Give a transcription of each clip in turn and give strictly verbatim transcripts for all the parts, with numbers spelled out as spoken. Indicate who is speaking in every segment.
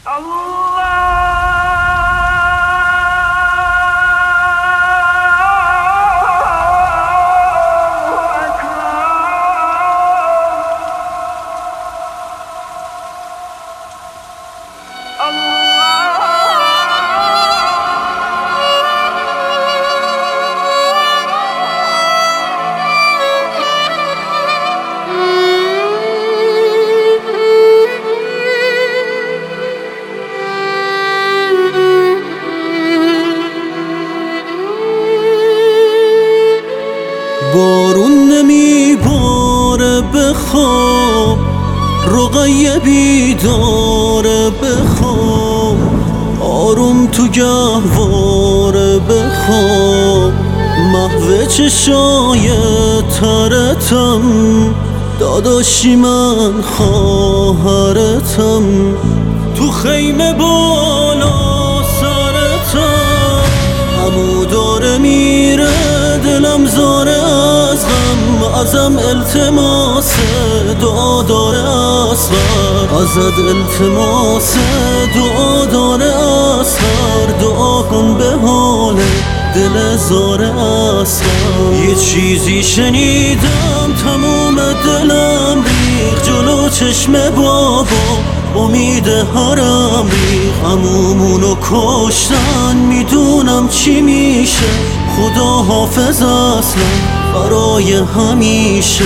Speaker 1: بارون نمیباره بخواب، رقیه بیداره بخواب، آروم تو گهواره بخواب، محو چشای ترتم، داداشی من خواهرتم، تو خیمه بالا سرتم، عمو داره میره دلم زاره از غم، ازم التماس دعا داره اصغر، ازت التماس دعا داره اصغر، دعا کن به حال دل زاره اصغر. یه چیزی شنیدم تموم دلم ریخ جلو چشم بابا، امید هرم ریخ، عمومونو کشتن میدونم چی میشه، خدا حافظ اصلا برای همیشه.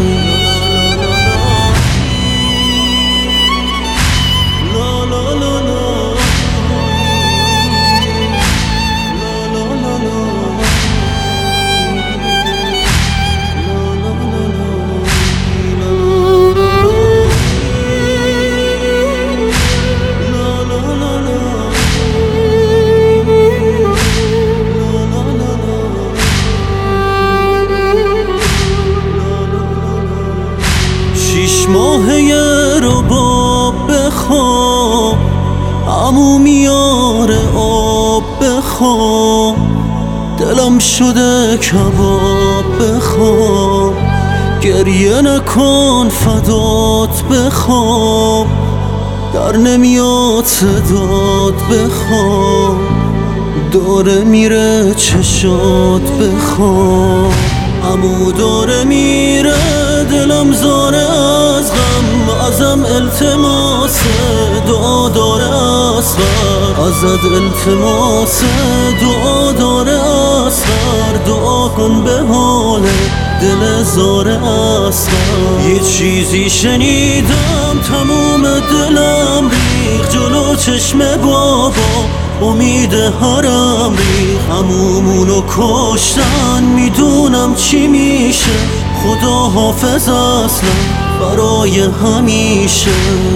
Speaker 1: شیش ماهه رباب بخواب، عمو میاره آب بخواب، دلم شده کباب بخواب، گریه نکن فدات بخواب، در نمیاد صدات بخواب، داره میره چشات بخواب، عمو داره میره دلم زاره از غم، ازم التماس دعا داره اصغر، ازت التماس دعا داره اصغر، دعا کن به حال دل زاره اصغر. یه چیزی شنیدم تموم دلم ریخ جلو چشم بابا، امید هرم ریخ، عمومونو کشتن میدونم چی میشه، خدا حافظ اصلا برای همیشه.